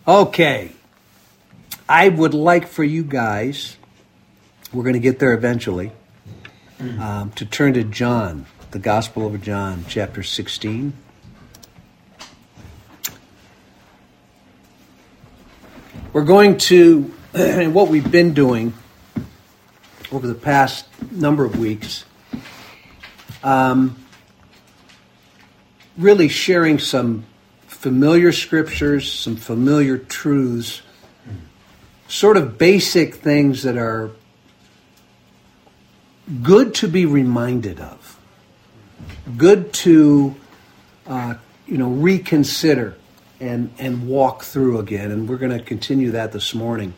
Okay, I would like for you guys, we're going to get there eventually, to turn to John, the Gospel of John, chapter 16. We're going to, and what we've been doing over the past number of weeks, really sharing some familiar scriptures, some familiar truths, sort of basic things that are good to be reminded of, good to reconsider and walk through again. And we're going to continue that this morning.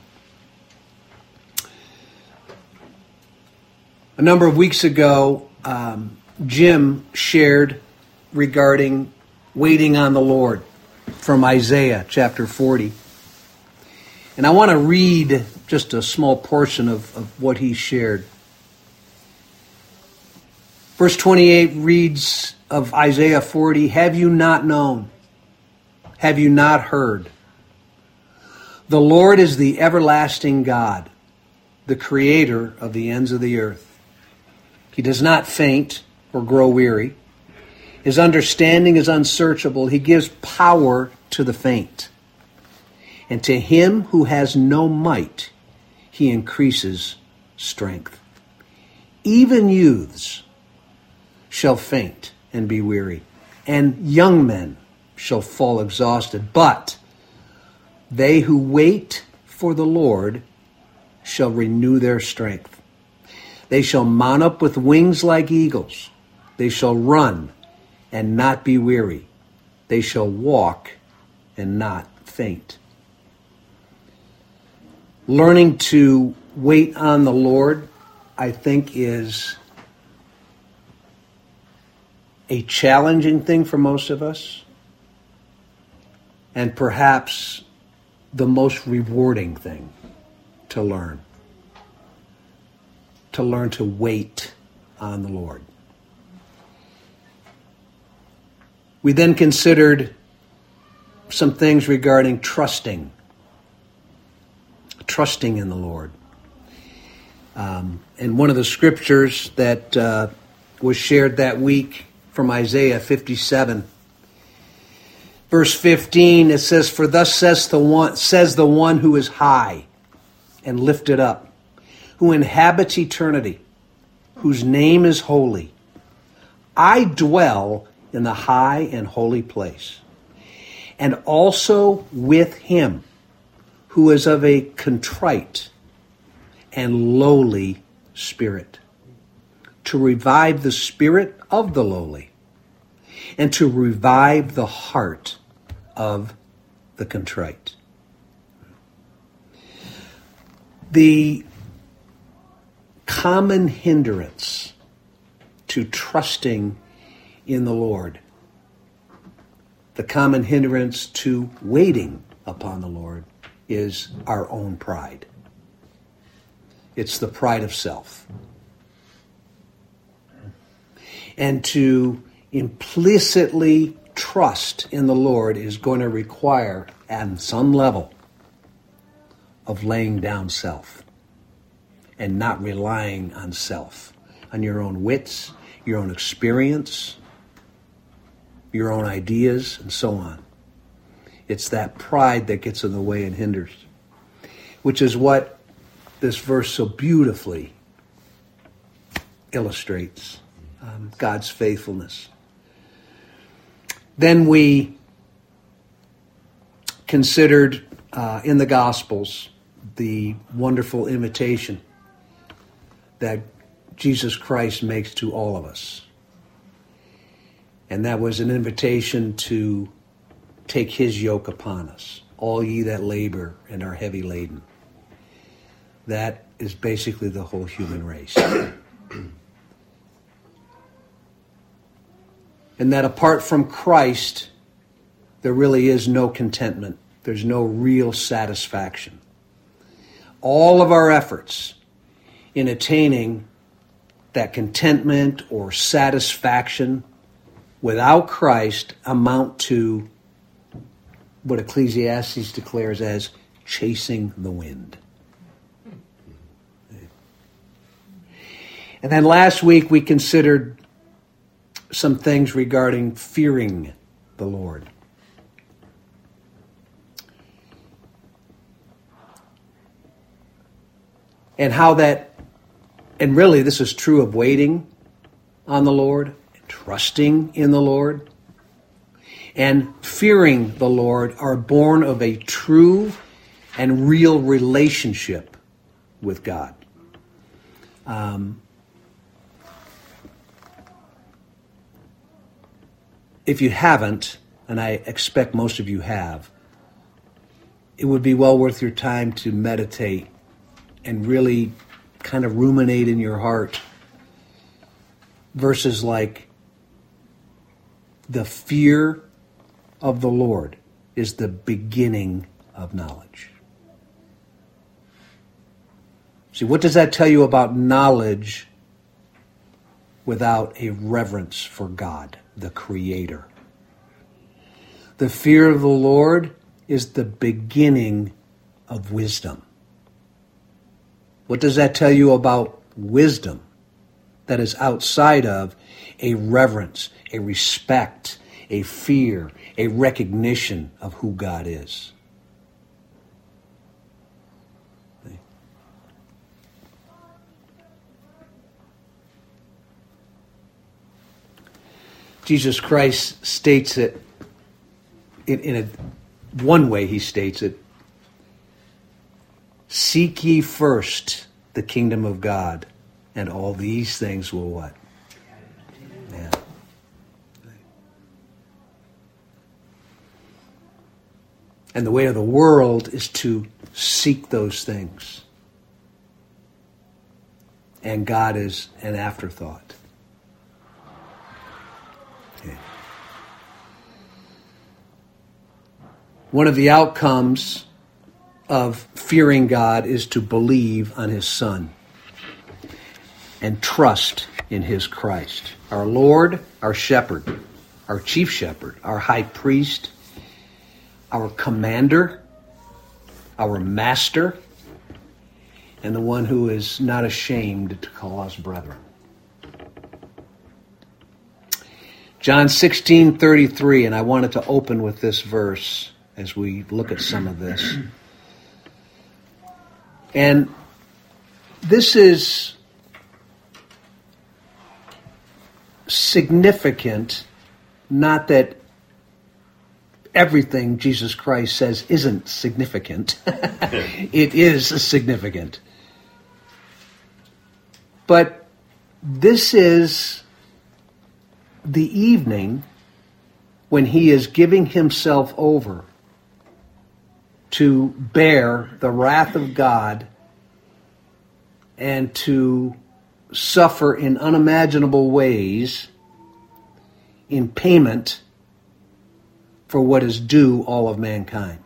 A number of weeks ago, Jim shared regarding waiting on the Lord from Isaiah chapter 40. And I want to read just a small portion of what he shared. Verse 28 reads of Isaiah 40, "Have you not known? Have you not heard? The Lord is the everlasting God, the creator of the ends of the earth. He does not faint or grow weary. His understanding is unsearchable. He gives power to the faint. And to him who has no might, he increases strength. Even youths shall faint and be weary, and young men shall fall exhausted. But they who wait for the Lord shall renew their strength. They shall mount up with wings like eagles. They shall run and not be weary. They shall walk and not faint." Learning to wait on the Lord, I think, is a challenging thing for most of us, and perhaps the most rewarding thing to learn. To learn to wait on the Lord. We then considered some things regarding trusting in the Lord. And one of the scriptures that was shared that week from Isaiah 57, verse 15, it says, "For thus says the one who is high and lifted up, who inhabits eternity, whose name is holy. I dwell in the high and holy place, and also with him who is of a contrite and lowly spirit, to revive the spirit of the lowly, and to revive the heart of the contrite." The common hindrance to trusting in the Lord, the common hindrance to waiting upon the Lord, is our own pride. It's the pride of self. And to implicitly trust in the Lord is going to require, at some level, of laying down self and not relying on self, on your own wits, your own experience, your own ideas, and so on. It's that pride that gets in the way and hinders, which is what this verse so beautifully illustrates, God's faithfulness. Then we considered in the Gospels the wonderful invitation that Jesus Christ makes to all of us. And that was an invitation to take his yoke upon us, all ye that labor and are heavy laden. That is basically the whole human race. And that apart from Christ, there really is no contentment. There's no real satisfaction. All of our efforts in attaining that contentment or satisfaction without Christ amount to what Ecclesiastes declares as chasing the wind. And then last week we considered some things regarding fearing the Lord. And how that, and really this is true of waiting on the Lord, trusting in the Lord, and fearing the Lord are born of a true and real relationship with God. If you haven't, and I expect most of you have, it would be well worth your time to meditate and really kind of ruminate in your heart verses like, the fear of the Lord is the beginning of knowledge. See, what does that tell you about knowledge without a reverence for God, the Creator? The fear of the Lord is the beginning of wisdom. What does that tell you about wisdom that is outside of a reverence, a respect, a fear, a recognition of who God is? Jesus Christ states it in one way. He states it: seek ye first the kingdom of God, and all these things will what? Yeah. And the way of the world is to seek those things. And God is an afterthought. Okay. One of the outcomes of fearing God is to believe on His Son and trust in His Christ. Our Lord, our shepherd, our chief shepherd, our high priest, our commander, our master, and the one who is not ashamed to call us brethren. John 16:33, and I wanted to open with this verse as we look at some of this. And this is significant, not that everything Jesus Christ says isn't significant. It is significant. But this is the evening when He is giving Himself over to bear the wrath of God and to suffer in unimaginable ways in payment for what is due all of mankind.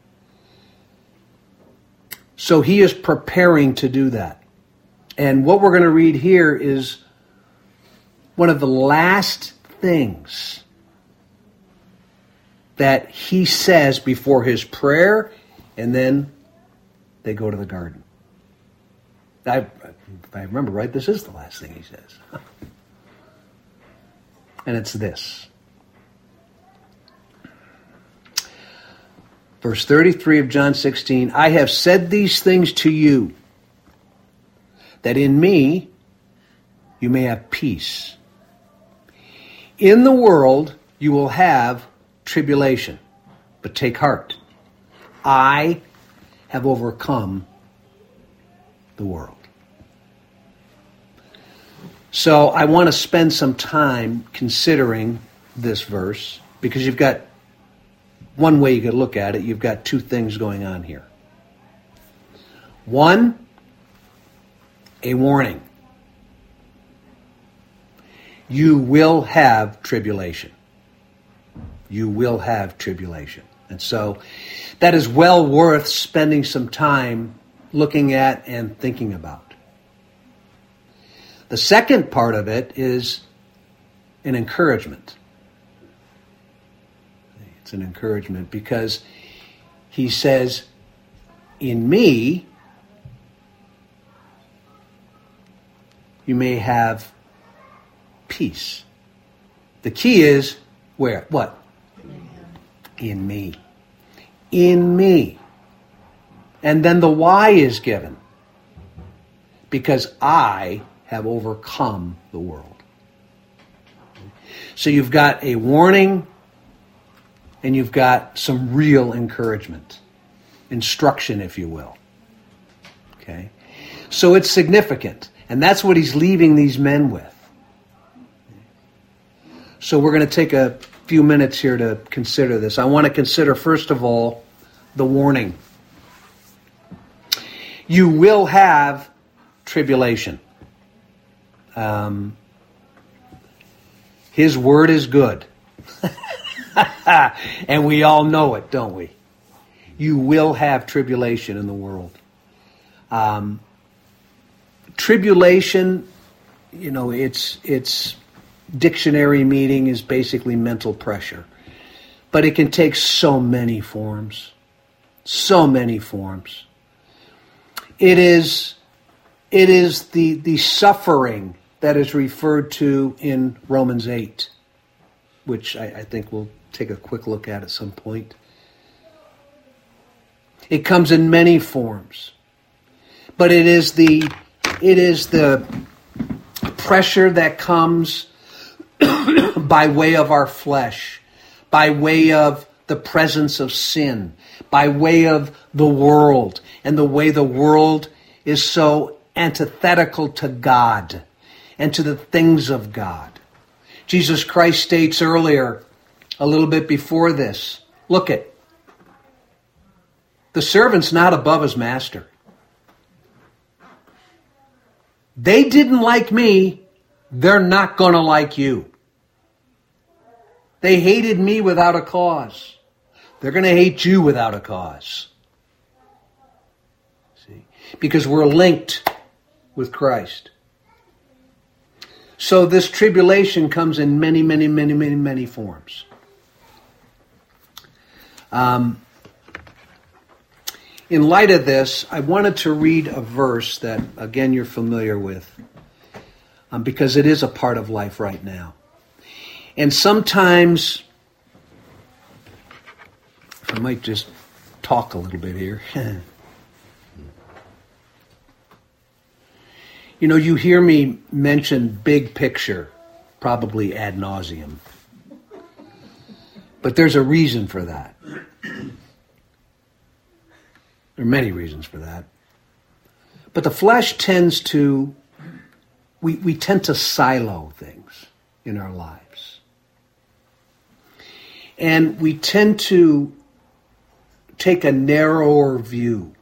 So He is preparing to do that. And what we're going to read here is one of the last things that He says before His prayer, and then they go to the garden. If I remember right, this is the last thing He says. And it's this. Verse 33 of John 16, I have said these things to you, that in me you may have peace. In the world you will have tribulation, but take heart. I have overcome the world. So I want to spend some time considering this verse, because you've got one way you could look at it. You've got two things going on here. One, a warning. You will have tribulation. You will have tribulation. And so that is well worth spending some time looking at and thinking about. The second part of it is an encouragement. It's an encouragement because He says, in me, you may have peace. The key is where? What? In me. In me. And then the why is given. Because I have overcome the world. So you've got a warning and you've got some real encouragement. Instruction, if you will. Okay? So it's significant. And that's what he's leaving these men with. So we're going to take a few minutes here to consider this. I want to consider, first of all, the warning. You will have tribulation. His word is good. And we all know it, don't we? You will have tribulation in the world. Tribulation, its dictionary meaning is basically mental pressure. But it can take so many forms. So many forms. It is the suffering that is referred to in Romans 8, which I think we'll take a quick look at some point. It comes in many forms. But it is the pressure that comes by way of our flesh, by way of the presence of sin, by way of the world, and the way the world is so antithetical to God and to the things of God. Jesus Christ states earlier, a little bit before this, look at, the servant's not above his master. They didn't like me, they're not going to like you. They hated me without a cause. They're going to hate you without a cause. See? Because we're linked with Christ. So this tribulation comes in many, many, many, many, many forms. In light of this, I wanted to read a verse that, again, you're familiar with, because it is a part of life right now. And sometimes, if I might just talk a little bit here. You hear me mention big picture, probably ad nauseum. But there's a reason for that. There are many reasons for that. But the flesh tends to, we tend to silo things in our lives. And we tend to take a narrower view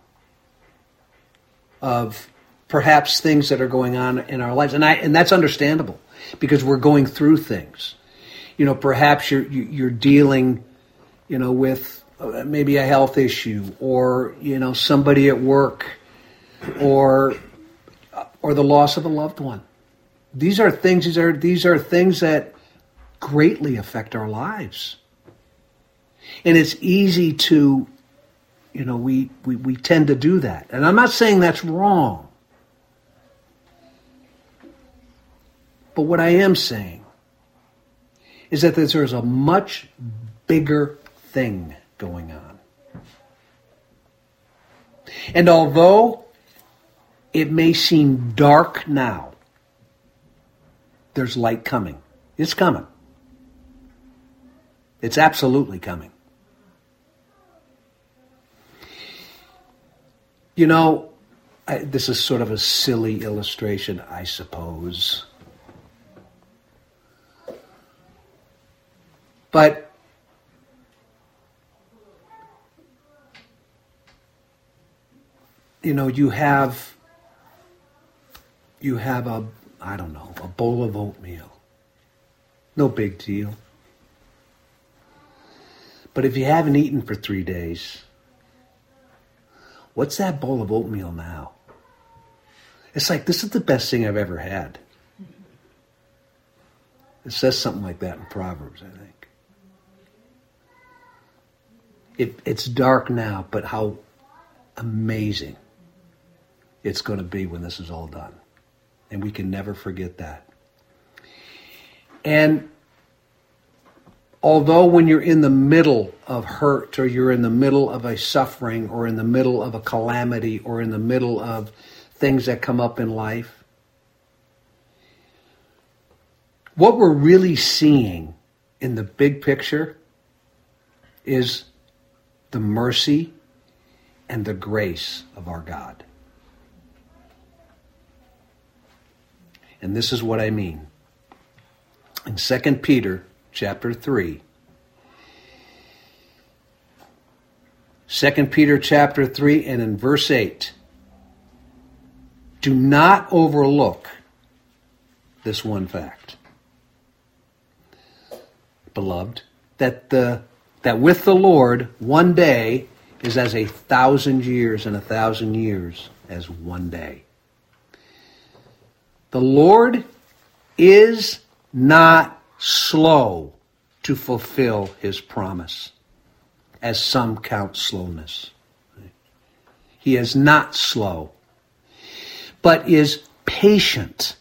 of perhaps things that are going on in our lives. And that's understandable because we're going through things. Perhaps you're dealing, with maybe a health issue or, somebody at work or the loss of a loved one. These are things that greatly affect our lives. And it's easy to, we tend to do that. And I'm not saying that's wrong. But what I am saying is that there's a much bigger thing going on. And although it may seem dark now, there's light coming. It's coming. It's absolutely coming. This is sort of a silly illustration, I suppose. But you have a bowl of oatmeal. No big deal. But if you haven't eaten for 3 days, what's that bowl of oatmeal now? It's like, this is the best thing I've ever had. It says something like that in Proverbs, I think. It's dark now, but how amazing it's going to be when this is all done. And we can never forget that. And although when you're in the middle of hurt, or you're in the middle of a suffering, or in the middle of a calamity, or in the middle of things that come up in life, what we're really seeing in the big picture is the mercy and the grace of our God. And this is what I mean. In 2 Peter chapter 3, 2 Peter chapter 3 and in verse 8, do not overlook this one fact, beloved, that with the Lord 1 day is as 1,000 years, and 1,000 years as 1 day. The Lord is not slow to fulfill his promise, as some count slowness. He is not slow, but is patient.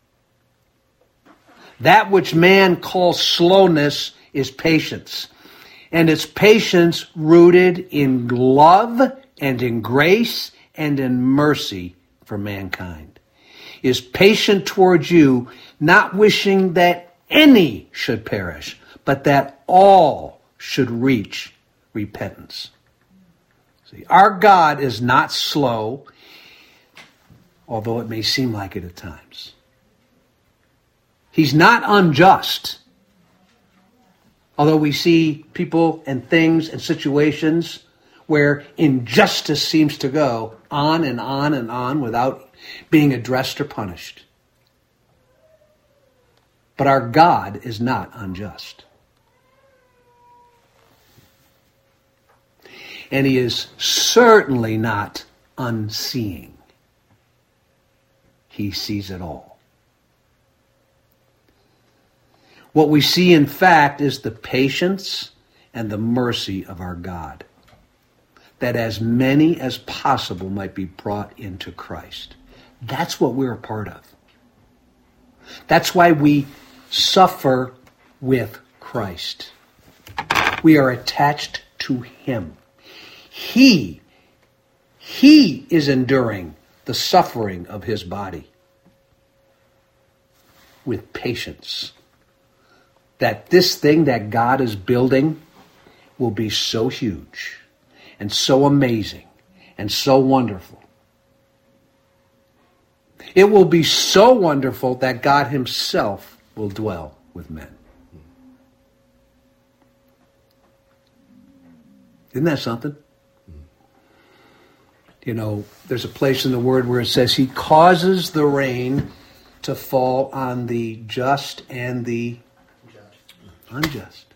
That which man calls slowness is patience. And it's patience rooted in love and in grace and in mercy for mankind. Is patient towards you, not wishing that any should perish, but that all should reach repentance. See, our God is not slow, although it may seem like it at times. He's not unjust, although we see people and things and situations where injustice seems to go on and on and on without being addressed or punished. But our God is not unjust. And he is certainly not unseeing. He sees it all. What we see, in fact, is the patience and the mercy of our God, that as many as possible might be brought into Christ. That's what we're a part of. That's why we suffer with Christ. We are attached to him. He is enduring the suffering of his body with patience. That this thing that God is building will be so huge and so amazing and so wonderful. It will be so wonderful that God himself will dwell with men. Isn't that something? You know, there's a place in the Word where it says he causes the rain to fall on the just and the unjust.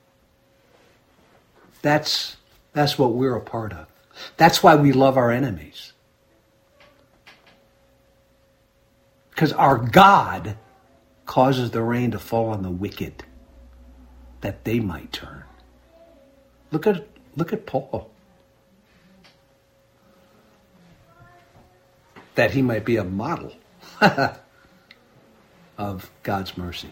That's what we're a part of. That's why we love our enemies. Because our God causes the rain to fall on the wicked, that they might turn. Look at Paul. That he might be a model of God's mercy.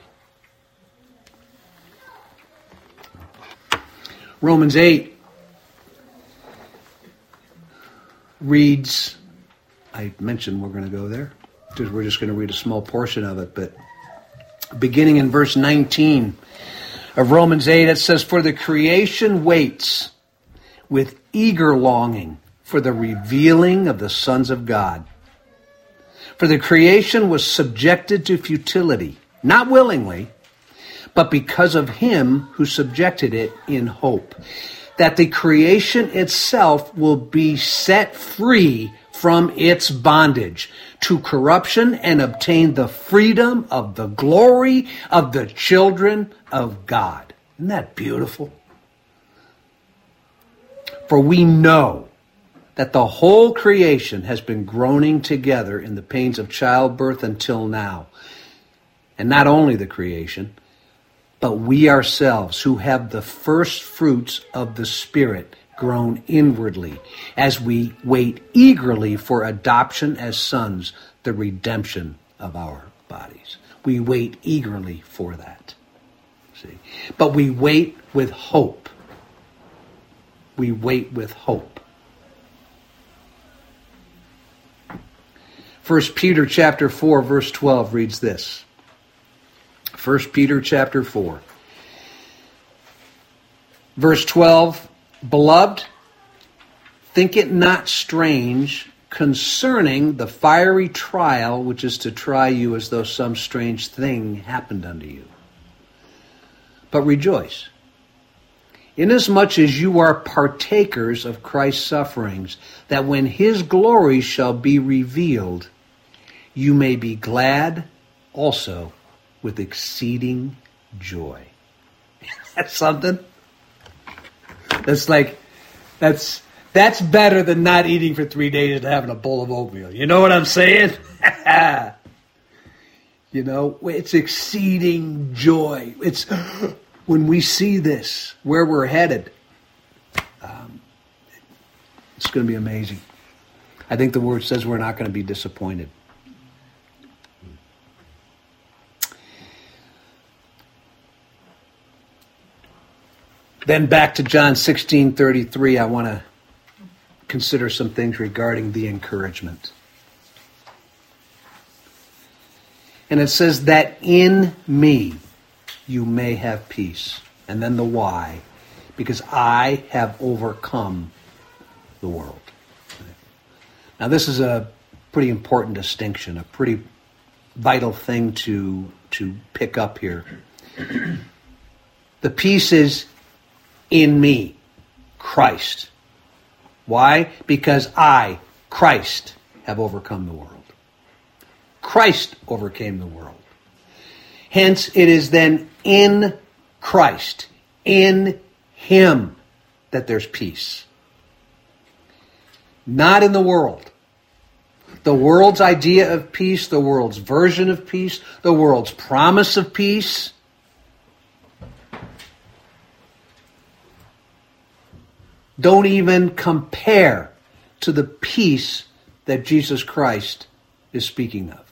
Romans 8 reads, I mentioned we're going to go there. We're just going to read a small portion of it, but beginning in verse 19 of Romans 8, it says, for the creation waits with eager longing for the revealing of the sons of God. For the creation was subjected to futility, not willingly, but because of him who subjected it in hope, that the creation itself will be set free from its bondage to corruption and obtain the freedom of the glory of the children of God. Isn't that beautiful? For we know that the whole creation has been groaning together in the pains of childbirth until now. And not only the creation, but we ourselves who have the first fruits of the Spirit groan inwardly as we wait eagerly for adoption as sons, the redemption of our bodies. We wait eagerly for that. See? But we wait with hope. We wait with hope. 1 Peter chapter 4, verse 12 reads this. 1 Peter chapter 4. Verse 12, Beloved, think it not strange concerning the fiery trial which is to try you as though some strange thing happened unto you. But rejoice, inasmuch as you are partakers of Christ's sufferings, that when his glory shall be revealed, you may be glad also with exceeding joy. That's something. That's better than not eating for 3 days and having a bowl of oatmeal. You know what I'm saying? You know, it's exceeding joy. It's when we see this, where we're headed, it's going to be amazing. I think the word says we're not going to be disappointed. Then back to John 16:33, I want to consider some things regarding the encouragement. And it says that in me you may have peace. And then the why. Because I have overcome the world. Now this is a pretty important distinction, a pretty vital thing to pick up here. The peace is in me, Christ. Why? Because I, Christ, have overcome the world. Christ overcame the world. Hence, it is then in Christ, in him, that there's peace. Not in the world. The world's idea of peace, the world's version of peace, the world's promise of peace, don't even compare to the peace that Jesus Christ is speaking of.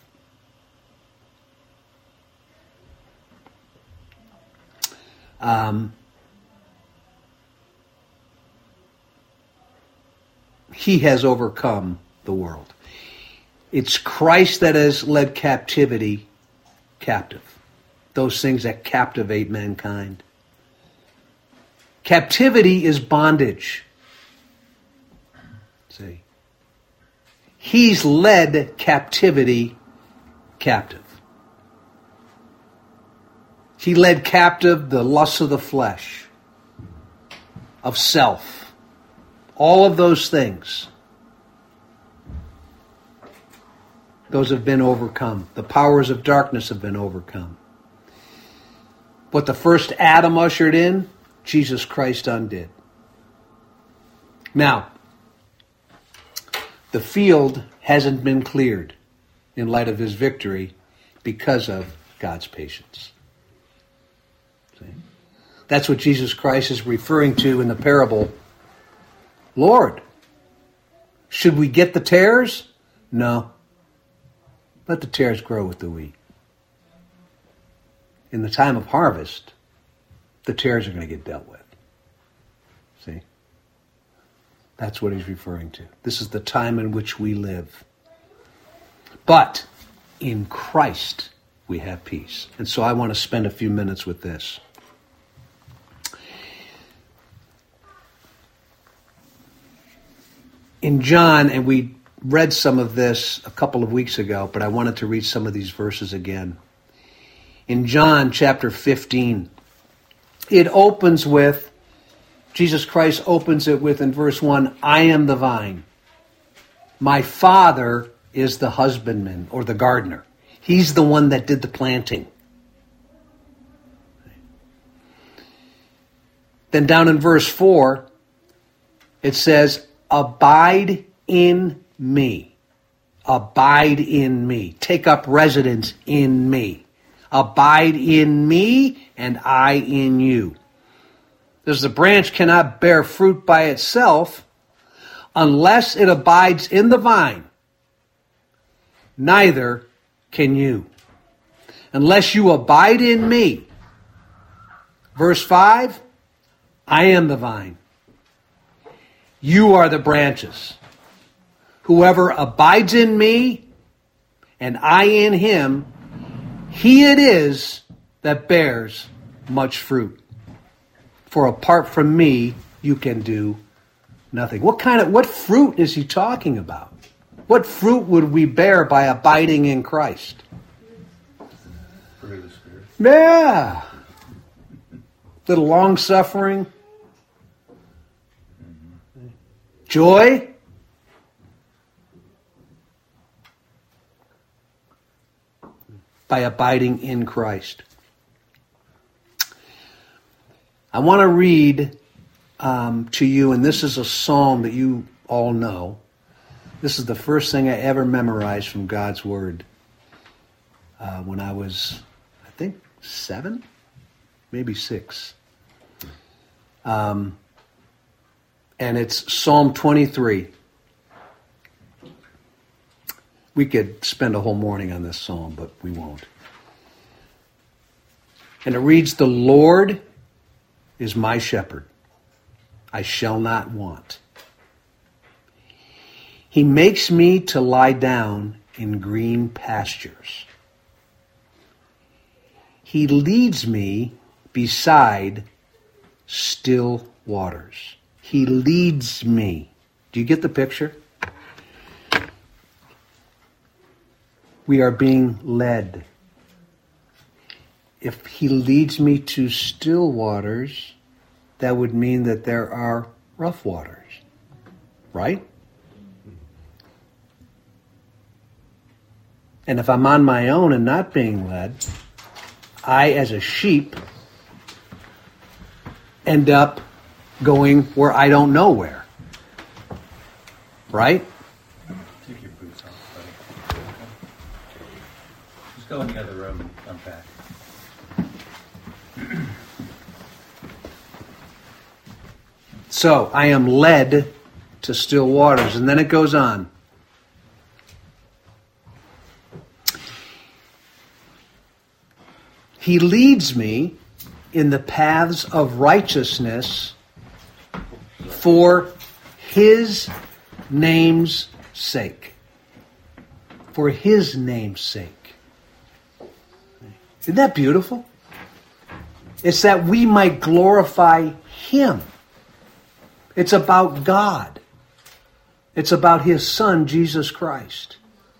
He has overcome the world. It's Christ that has led captivity captive. Those things that captivate mankind. Captivity is bondage. See? He's led captivity captive. He led captive the lusts of the flesh, of self, all of those things. Those have been overcome. The powers of darkness have been overcome. What the first Adam ushered in, Jesus Christ undid. Now, the field hasn't been cleared in light of his victory because of God's patience. See? That's what Jesus Christ is referring to in the parable. Lord, should we get the tares? No. Let the tares grow with the wheat. In the time of harvest, the tares are going to get dealt with. See? That's what he's referring to. This is the time in which we live. But in Christ we have peace. And so I want to spend a few minutes with this. In John, and we read some of this a couple of weeks ago, but I wanted to read some of these verses again. In John chapter 15, it opens with, Jesus Christ opens it with in verse 1, I am the vine. My Father is the husbandman or the gardener. He's the one that did the planting. Then down in verse 4, it says, abide in me. Abide in me. Take up residence in me. Abide in me and I in you. As the branch cannot bear fruit by itself unless it abides in the vine, neither can you. Unless you abide in me. Verse 5, I am the vine. You are the branches. Whoever abides in me and I in him, he it is that bears much fruit. For apart from me, you can do nothing. What fruit is he talking about? What fruit would we bear by abiding in Christ? Fruit of the Spirit. Yeah. Little long suffering. Joy. By abiding in Christ. I want to read to you, and this is a psalm that you all know. This is the first thing I ever memorized from God's Word when I was, I think, 7, maybe 6. And it's Psalm 23. We could spend a whole morning on this psalm, but we won't. And it reads, "The Lord is my shepherd. I shall not want. He makes me to lie down in green pastures. He leads me beside still waters." He leads me. Do you get the picture? We are being led. If he leads me to still waters, that would mean that there are rough waters, right? And if I'm on my own and not being led, I, as a sheep, end up going where I don't know where. Right? Take your boots off, buddy. Just go in the other room and unpack. So, I am led to still waters. And then it goes on. He leads me in the paths of righteousness for his name's sake. For his name's sake. Isn't that beautiful? It's that we might glorify him. It's about God. It's about his Son, Jesus Christ.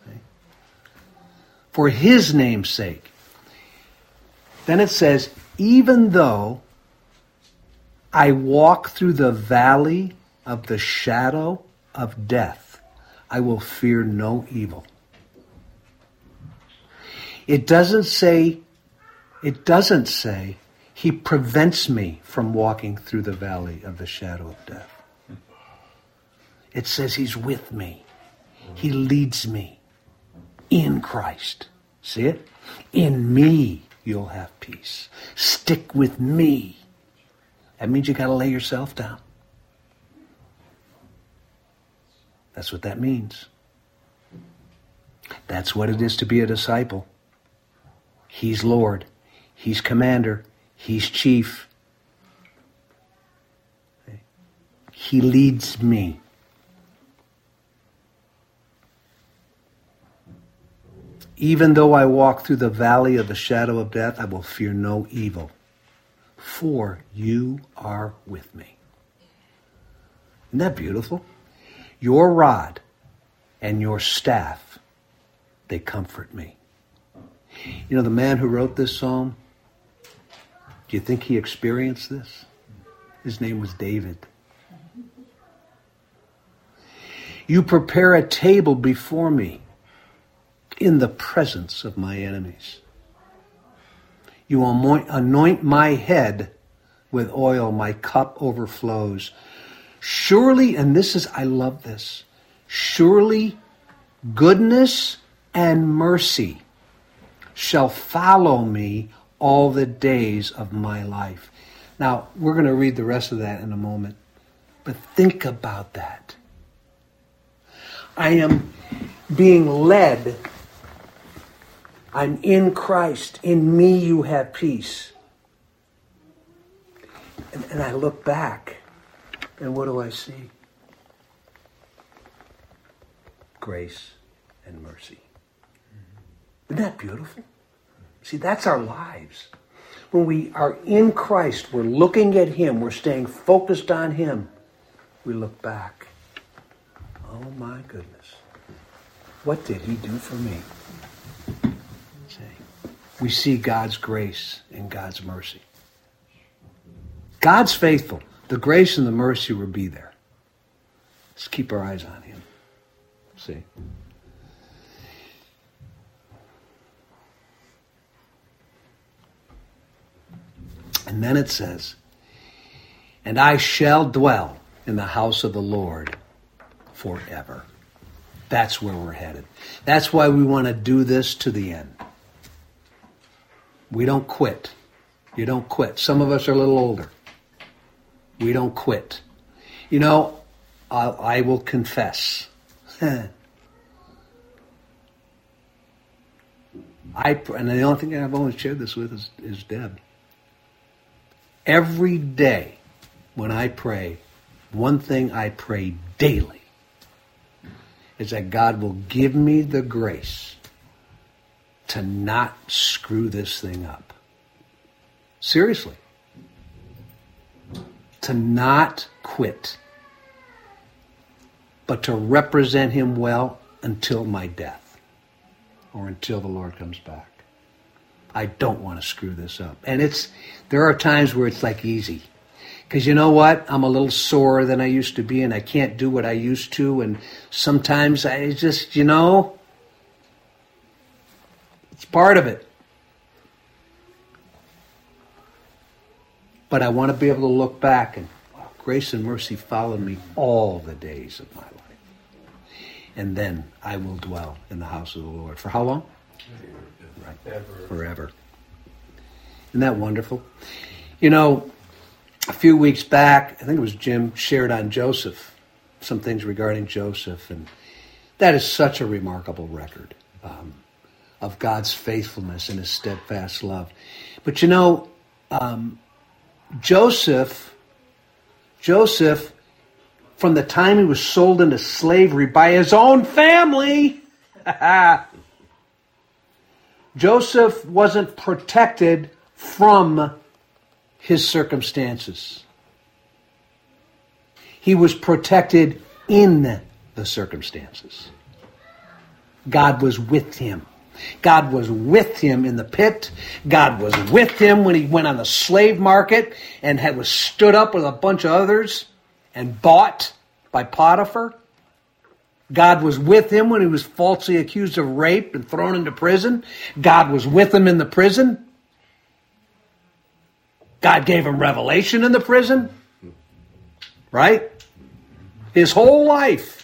For his name's sake. Then it says, even though I walk through the valley of the shadow of death, I will fear no evil. It doesn't say he prevents me from walking through the valley of the shadow of death. It says he's with me. He leads me in Christ. See it? In me you'll have peace. Stick with me. That means you got to lay yourself down. That's what that means. That's what it is to be a disciple. He's Lord. He's commander. He's chief. He leads me. Even though I walk through the valley of the shadow of death, I will fear no evil, for you are with me. Isn't that beautiful? Your rod and your staff, they comfort me. You know, the man who wrote this psalm, do you think he experienced this? His name was David. You prepare a table before me in the presence of my enemies. You anoint my head with oil, my cup overflows. Surely, and this is, I love this, surely goodness and mercy shall follow me all the days of my life. Now, we're going to read the rest of that in a moment. But think about that. I am being led. I'm in Christ. In me you have peace. And I look back, and what do I see? Grace and mercy. Isn't that beautiful? See, that's our lives. When we are in Christ, we're looking at Him, we're staying focused on Him. We look back. Oh my goodness. What did He do for me? See, we see God's grace and God's mercy. God's faithful. The grace and the mercy will be there. Let's keep our eyes on Him. See? And then it says, and I shall dwell in the house of the Lord forever. That's where we're headed. That's why we want to do this to the end. We don't quit. You don't quit. Some of us are a little older. We don't quit. You know, I will confess. And the only thing I've always shared this with is Deb. Every day when I pray, one thing I pray daily is that God will give me the grace to not screw this thing up. Seriously. To not quit, but to represent Him well until my death or until the Lord comes back. I don't want to screw this up. And there are times where it's like easy. Because you know what? I'm a little sorer than I used to be, and I can't do what I used to. And sometimes I just, it's part of it. But I want to be able to look back and grace and mercy followed me all the days of my life. And then I will dwell in the house of the Lord. For how long? Right. Forever. Isn't that wonderful? You know, a few weeks back, I think it was Jim shared on Joseph, some things regarding Joseph. And that is such a remarkable record of God's faithfulness and His steadfast love. But you know, Joseph, from the time he was sold into slavery by his own family, Joseph wasn't protected from his circumstances. He was protected in the circumstances. God was with him. God was with him in the pit. God was with him when he went on the slave market and was stood up with a bunch of others and bought by Potiphar. God was with him when he was falsely accused of rape and thrown into prison. God was with him in the prison. God gave him revelation in the prison. Right? His whole life.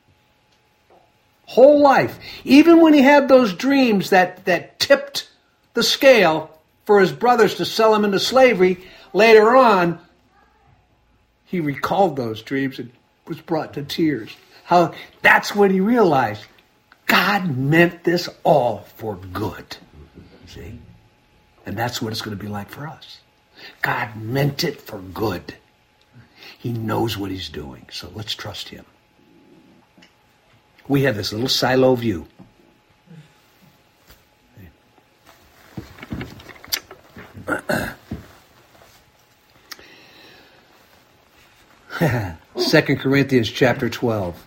Even when he had those dreams that tipped the scale for his brothers to sell him into slavery, later on, he recalled those dreams and was brought to tears. That's when he realized God meant this all for good. See? And that's what it's going to be like for us. God meant it for good. He knows what He's doing, so let's trust Him. We have this little silo view. 2 Corinthians chapter 12.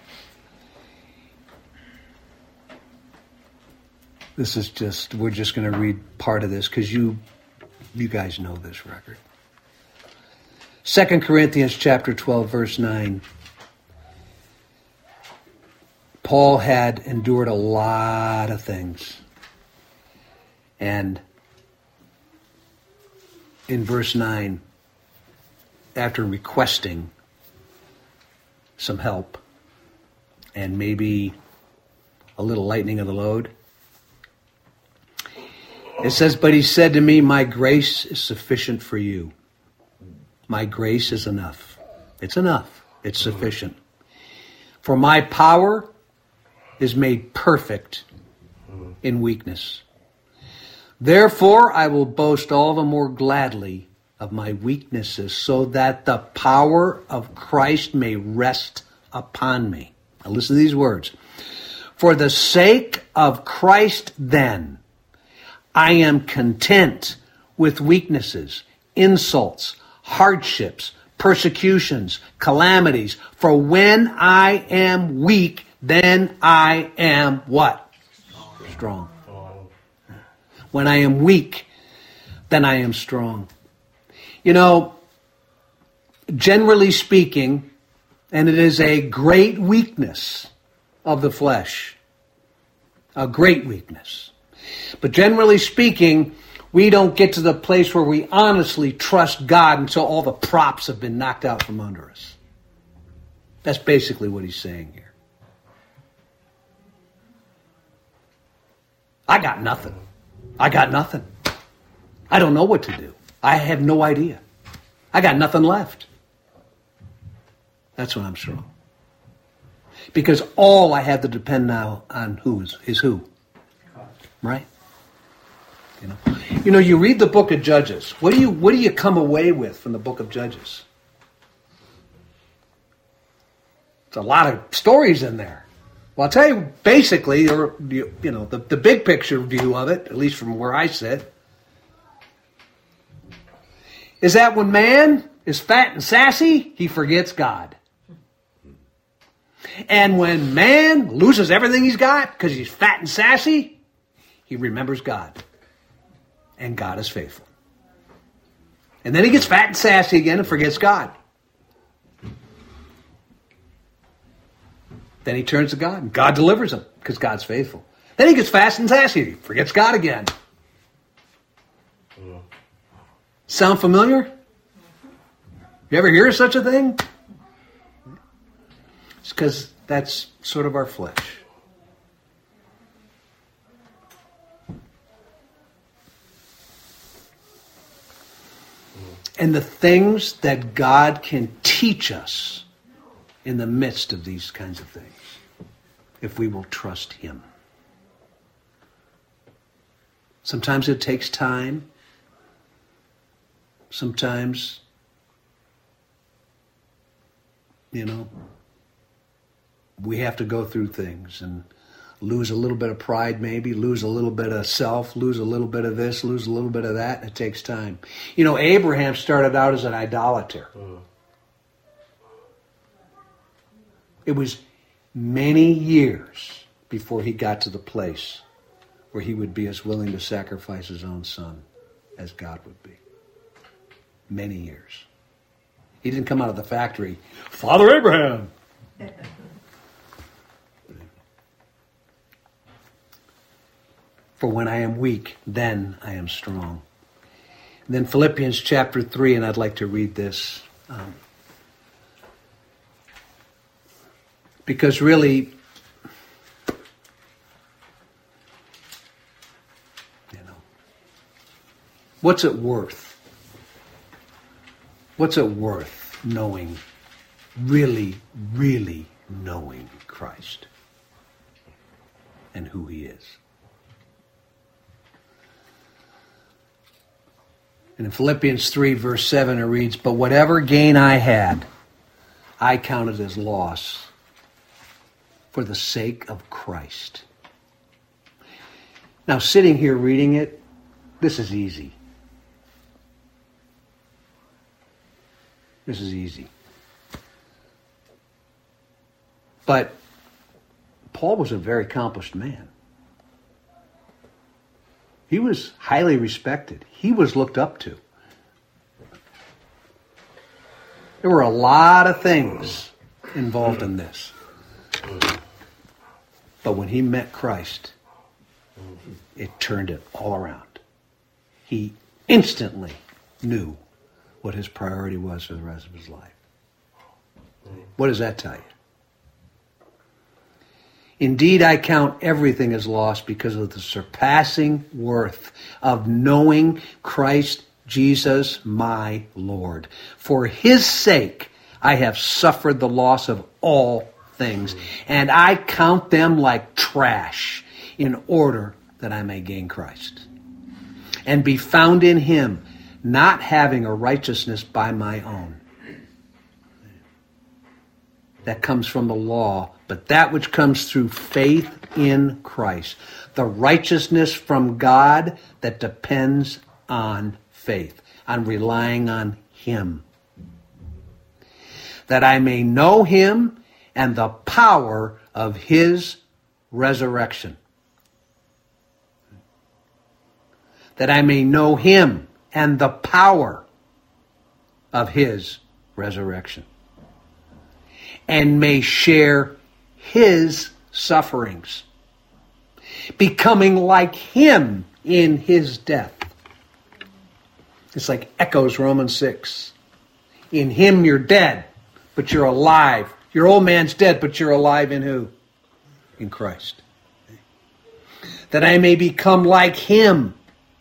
We're just going to read part of this because you guys know this record. 2 Corinthians chapter 12, verse 9. Paul had endured a lot of things. And in verse 9, after requesting some help and maybe a little lightening of the load, it says, but he said to me, my grace is sufficient for you, My grace is enough. It's enough. It's sufficient. For my power is made perfect in weakness. Therefore, I will boast all the more gladly of my weaknesses, so that the power of Christ may rest upon me. Now listen to these words. For the sake of Christ, then, I am content with weaknesses, insults, hardships, persecutions, calamities. For when I am weak, then I am what? Strong. When I am weak, then I am strong. You know, generally speaking, and it is a great weakness of the flesh, a great weakness. But generally speaking, we don't get to the place where we honestly trust God until all the props have been knocked out from under us. That's basically what he's saying here. I got nothing. I got nothing. I don't know what to do. I have no idea. I got nothing left. That's when I'm strong. Because all I have to depend now on is who? Right? You know, you read the book of Judges. What do you come away with from the book of Judges? It's a lot of stories in there. Well, I'll tell you, basically, the big picture view of it, at least from where I sit, is that when man is fat and sassy, he forgets God. And when man loses everything he's got because he's fat and sassy, he remembers God. And God is faithful. And then he gets fat and sassy again and forgets God. Then he turns to God, and God delivers him because God's faithful. Then he gets fat and sassy, he forgets God again. Sound familiar? You ever hear of such a thing? It's because that's sort of our flesh. And the things that God can teach us in the midst of these kinds of things, if we will trust him. Sometimes it takes time. Sometimes, we have to go through things and lose a little bit of pride maybe, lose a little bit of self, lose a little bit of this, lose a little bit of that. It takes time. Abraham started out as an idolater. It was many years before he got to the place where he would be as willing to sacrifice his own son as God would be. Many years. He didn't come out of the factory, Father Abraham. For when I am weak, then I am strong. And then Philippians chapter 3, and I'd like to read this. Because really, what's it worth? What's it worth knowing, really, really knowing Christ and who he is? And in Philippians 3, verse 7, it reads, "But whatever gain I had, I counted as loss for the sake of Christ." Now, sitting here reading it, this is easy. This is easy. But Paul was a very accomplished man. He was highly respected. He was looked up to. There were a lot of things involved in this. But when he met Christ, it turned it all around. He instantly knew what his priority was for the rest of his life. What does that tell you? Indeed, I count everything as lost because of the surpassing worth of knowing Christ Jesus my Lord. For his sake I have suffered the loss of all things, and I count them like trash in order that I may gain Christ and be found in him, not having a righteousness by my own that comes from the law, but that which comes through faith in Christ, the righteousness from God that depends on faith, on relying on him, that I may know him and the power of his resurrection. That I may know him and the power of his resurrection, and may share his sufferings, becoming like him in his death. It's like echoes Romans 6. In him you're dead, but you're alive. Your old man's dead, but you're alive in who? In Christ. That I may become like him,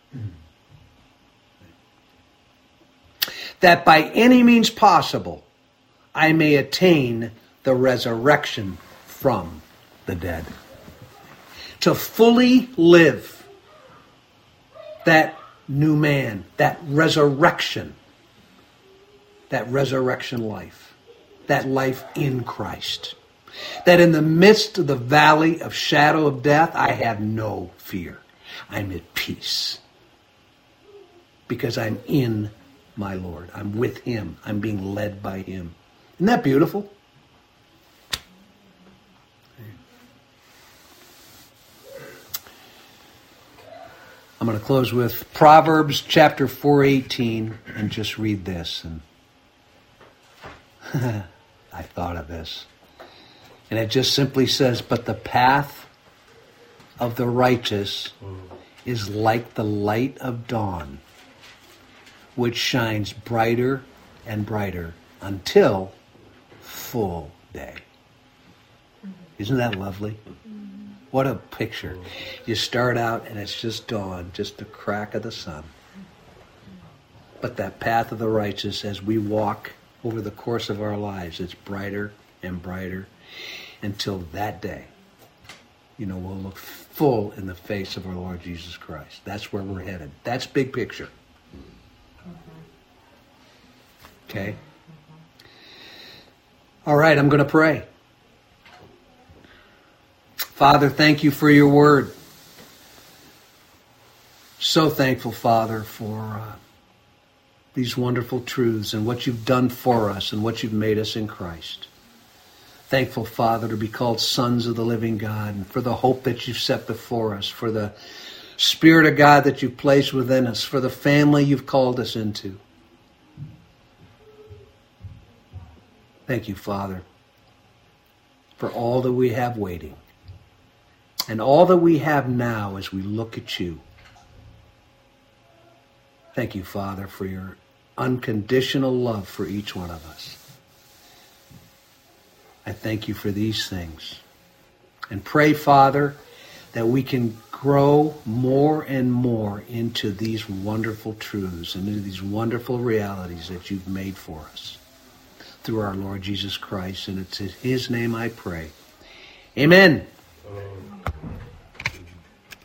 that by any means possible I may attain the resurrection from the dead. To fully live that new man, that resurrection life, that life in Christ. That in the midst of the valley of shadow of death, I have no fear. I'm at peace. Because I'm in my Lord. I'm with him. I'm being led by him. Isn't that beautiful? I'm going to close with Proverbs chapter 4:18 and just read this. And I thought of this. And it just simply says, but the path of the righteous is like the light of dawn, which shines brighter and brighter until full day. Isn't that lovely? What a picture. You start out and it's just dawn, just the crack of the sun. But that path of the righteous, as we walk over the course of our lives, it's brighter and brighter until that day. You know, we'll look full in the face of our Lord Jesus Christ. That's where we're headed. That's big picture. Okay? All right, I'm going to pray. Father, thank you for your word. So thankful, Father, for these wonderful truths and what you've done for us and what you've made us in Christ. Thankful, Father, to be called sons of the living God and for the hope that you've set before us, for the Spirit of God that you've placed within us, for the family you've called us into. Thank you, Father, for all that we have waiting and all that we have now as we look at you. Thank you, Father, for your unconditional love for each one of us. I thank you for these things. And pray, Father, that we can grow more and more into these wonderful truths and into these wonderful realities that you've made for us through our Lord Jesus Christ. And it's in his name I pray. Amen.